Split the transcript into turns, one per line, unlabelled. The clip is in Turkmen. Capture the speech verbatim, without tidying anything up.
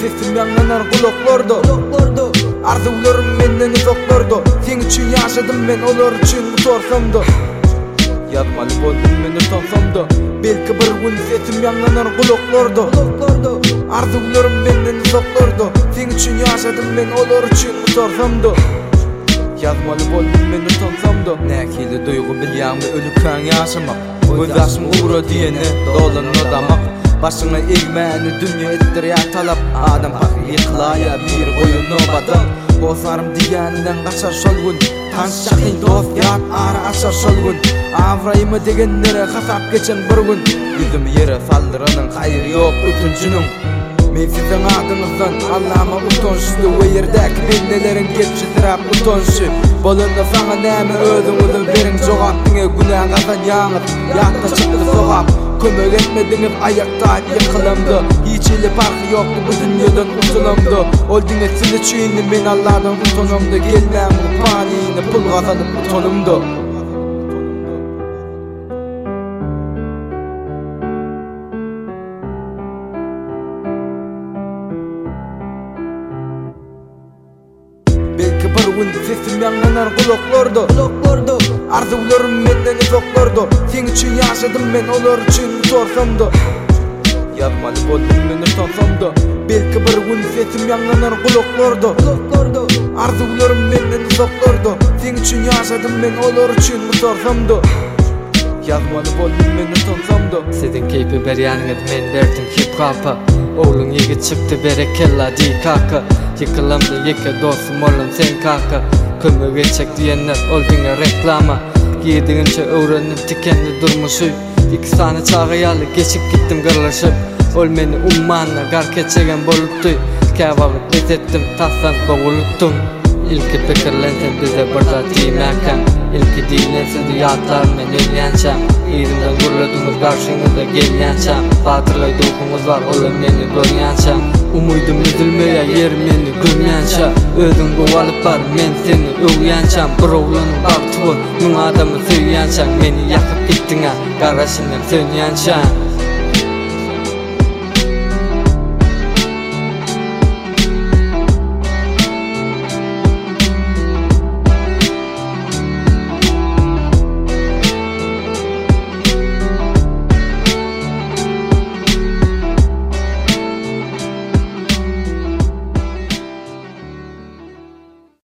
sesim yanlanar kulaklarda. Arzularım menden uzaklarda. Sen için yaşadım ben, olar için utansamda. Yazmalı boldum men utansamda. Belki bir gün sesim yanlanar kulaklarda. Arzularım menden uzaklarda. Sen için yaşadım ben, olar için utansamda. Yazmalı boldum men utansamda. Näkili duygu bilýärmi ölükän ýaşamak. Göz ýaşym uğra diýeni dolan odamak. Başyna eýmäni dünýä etdirýär talap. Adam haky ýyklaýa bir goýuny badam. Bozarım diýäninden gaçar şol gün. Tanşaky dost ýat ara aşar şol gün. Awraýmy degenlere hasap geçen bir gün. Yüzüm ýere saldyranyň haýry ýok ötünçiniň. Men sizin adyňyzdan Allah'ma utançly we ýerdäki bendelerin geçirap utançy. Bolanda saňa näme özüňizi beriň jogapdyňa günah gazan ýaňyr. Ýatda çykdy sogap. Kömek etmediňiz ayakta ýykylamdy. Hiç ile farky ýokdy bu dünýäden utulamdy. Ol diňe sili çyýny men Allah'dan utanamdy. Gelmän bu panyny pul gazanyp utanamdy. Belki bir gün sesim yanlanar kulaklarda. Arzularım menden uzaklarda. Sen için yaşadım ben, olar için utansamda. Yazmalı boldum men utansamda. Belki bir gün sesim yanlanar kulaklarda. Arzularım menden uzaklarda. Sen için yaşadım ben, olar için utansamda. Yazmalı boldum men utansamda.
Sizin keypi berýäniňiz men berdim hip-hop'a. Oğlun yigit çıktı berekella di kaka. Yıkılamdı yıka dostum oğlum sen kaka. Kömög etçek diyenler ol diňe reklama. Giýdiňçe öwrenip tikendi durmuşy. İki sany çağıyaly geçip gittim gırlaşyp. Ol meni ummanla gar keçegen bolupdy. Käbaby bezetdim tassan bogulutdum. İlki pikirlensen bize birda diýmäken. İlki diýlense ýatlar men ölýänçem. Ýerimden gurladyňyz garşyňyzda gelýänçem. Batyrly duýguňyz bar, ola meni görýänçem. Umydym üzülmeýär yer meni görmýänçem. Özüň gowalyp bar, men seni öwýänçem. Birowlanyň bagty bol, muň adamy söýýänçem. Meni ýakyp gitdiňä, garaşyňdan sönýänçem.